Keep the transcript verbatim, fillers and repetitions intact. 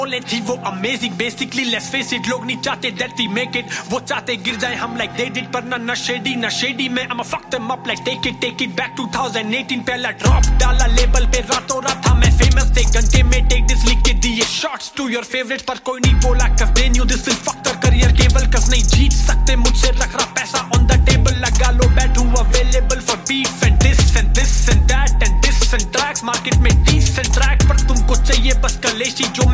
बोले थी वो amazing basically let's face it लोग नहीं चाहते दैट वी मेक इट वो चाहते गिर जाए हम लाइक दे डिड पर ना ना शेडी ना शेडी में I'm a fuck them up like take it take it back twenty eighteen पहला ड्रॉप डाला लेबल पे रातों रात था मैं फेमस थे घंटे में टेक दिस लिख के दिए शॉट्स टू योर फेवरेट पर कोई नहीं बोला cause they knew this will fuck their career केवल cause नहीं जीत सकते मुझसे रख रहा पैसा on the table लगा लो बैठ हूँ available for beef and this and this and that and this and tracks market में decent track पर तुमको चाहिए बस कलेशी जो